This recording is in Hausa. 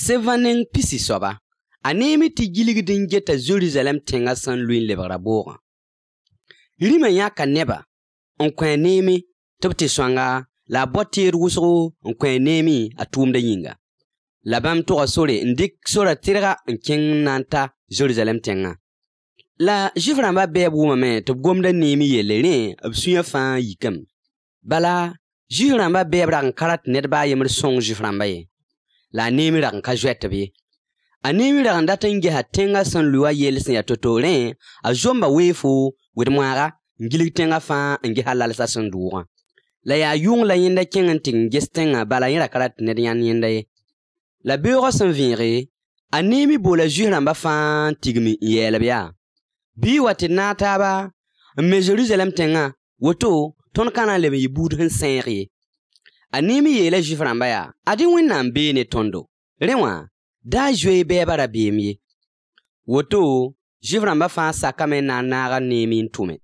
Sevaning pisi soba. A neemi ti gilgdin geta Jerusalem tenga san luin lebra boga. Rima yaka neba. On kwen neemi tibti swanga la botir wusgo on kwen neemi a tumda yinga. La bam toga sore ndik sora tirga nkeng nanta Jerusalem tenga. La jiframba bebu me to gomda neemi yelere absuya fa yikam. Bala jiframba bebra nkarat nedba yemr song jiframba ye. La neemi rak nka jwet bi. A neemi rak ndata nge ha tenga san luwa yelsen ya totoren a jomba wefu widmwaga ngilik tenga fa nge halal sa san duwa. La ya yung la yenda kengen ting gestenga bala yera karat ned yan yenda ye. La beura san vinre a neemi bola jiframba fa tigmi yelbya. Bi wati nata ba me Jerusalem tenga woto ton kana lebe yibud hin senri. A neemi yela jiframba ya adi winnam be ne tondo. Rewa da jwe bebara bemye. Woto jiframba fa sakame na naga neemi ntume.